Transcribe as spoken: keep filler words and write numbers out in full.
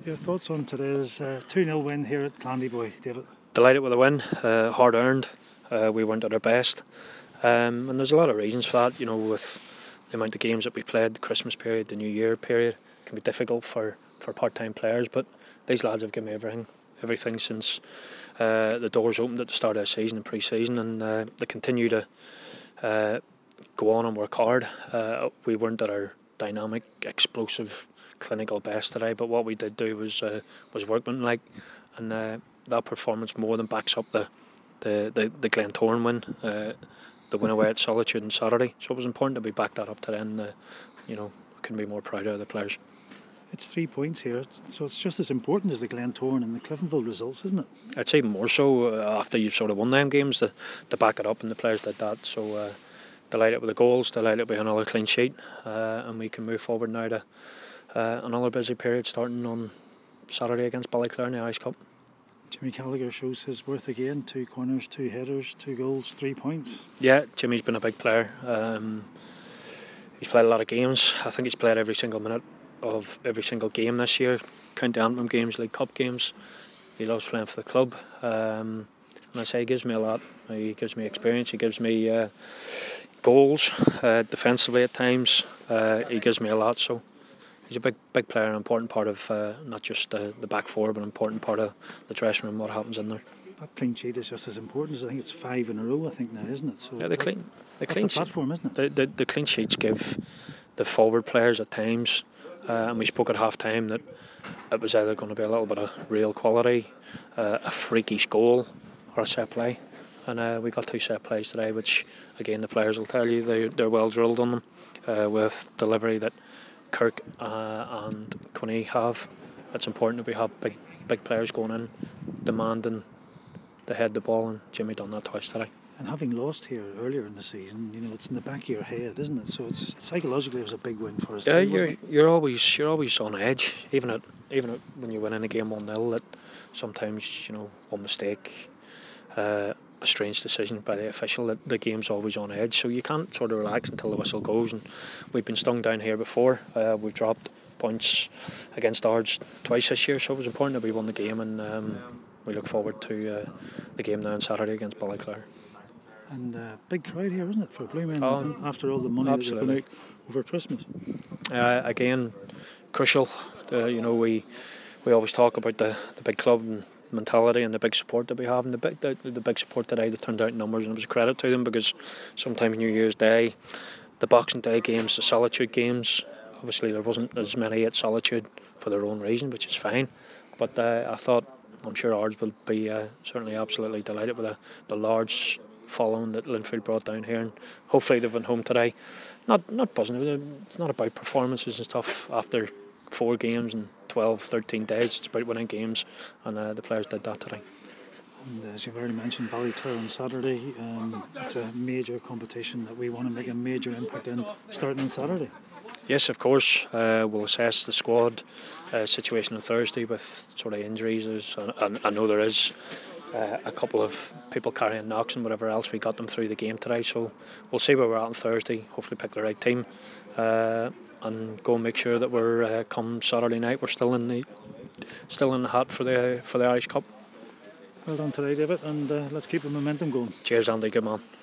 Your thoughts on today's uh, two nil win here at Clandeboy, David? Delighted with the win, uh, hard earned. Uh, we weren't at our best, um, and there's a lot of reasons for that. You know, with the amount of games that we played, the Christmas period, the New Year period, it can be difficult for, for part-time players. But these lads have given me everything, everything since uh, the doors opened at the start of the season and pre-season, and uh, they continue to uh, go on and work hard. Uh, we weren't at our dynamic, explosive, clinical best today, but what we did do was uh, was workmanlike, and uh, that performance more than backs up the the the, the Glentoran win, uh, the win away at Solitude on Saturday. So it was important that we back that up today, and uh, you know, I couldn't be more proud of the players. It's three points here, so it's just as important as the Glentoran and the Cliftonville results, isn't it? It's even more so uh, after you've sort of won them games to, to back it up, and the players did that. So uh, delighted with the goals, delighted with another clean sheet, uh, and we can move forward now to uh, another busy period starting on Saturday against Ballyclare in the Irish Cup. Jimmy Gallagher shows his worth again. Two corners, two headers, two goals, three points. Yeah, Jimmy's been a big player. Um, he's played a lot of games. I think he's played every single minute of every single game this year. County Antrim games, League Cup games. He loves playing for the club. Um, and I say he gives me a lot. He gives me experience. He gives me uh, goals uh, defensively at times. Uh, he gives me a lot. So he's a big, big player, an important part of uh, not just uh, the back four, but an important part of the dressing room. What happens in there? That clean sheet is just as important as I think it's five in a row. I think now, isn't it? So yeah, the clean, the that's clean the platform, isn't it? The, the the clean sheets give the forward players at times, uh, and we spoke at half time that it was either going to be a little bit of real quality, uh, a freakish goal, or a set play. And uh, we got two set plays today, which again the players will tell you they they're well drilled on them, uh, with delivery that Kirk uh, and Quinny have. It's important that we have big big players going in, demanding to head the ball, and Jimmy done that twice today. And having lost here earlier in the season, you know, it's in the back of your head, isn't it? So it's psychologically it was a big win for us. Yeah, too, you're you're always you're always on edge, even at even at, when you win in a game one nil. That sometimes, you know, one mistake, uh, a strange decision by the official, that the game's always on edge. So you can't sort of relax until the whistle goes. And we've been stung down here before. Uh, we've dropped points against Ards twice this year, so it was important that we won the game, and um, we look forward to uh, the game now on Saturday against Ballyclare. And uh, big crowd here, isn't it, for Blue Men, oh, after all the money absolutely. that they've been out over Christmas? Uh, again, crucial. Uh, you know, we we always talk about the, the big club and mentality and the big support that we have, and the big the, the big support today that turned out in numbers, and it was a credit to them, because sometimes New Year's Day, the Boxing Day games, the Solitude games, obviously there wasn't as many at Solitude for their own reason, which is fine, but uh, I thought, I'm sure Ards will be uh, certainly absolutely delighted with the, the large following that Linfield brought down here, and hopefully they've been home today. Not not buzzing. It's not about performances and stuff after four games and twelve, thirteen days. It's about winning games, and uh, the players did that today. And as you've already mentioned, Ballyclare on Saturday, um, it's a major competition that we want to make a major impact in, starting on Saturday. Yes, of course. Uh, we'll assess the squad uh, situation on Thursday with sort of injuries. There's, I, I know there is uh, a couple of people carrying knocks and whatever else. We got them through the game today, so we'll see where we're at on Thursday. Hopefully pick the right team, uh, and go and make sure that we're uh, come Saturday night we're still in the still in the hat for the for the Irish Cup. Well done today, David, and uh, let's keep the momentum going. Cheers, Andy. Good man.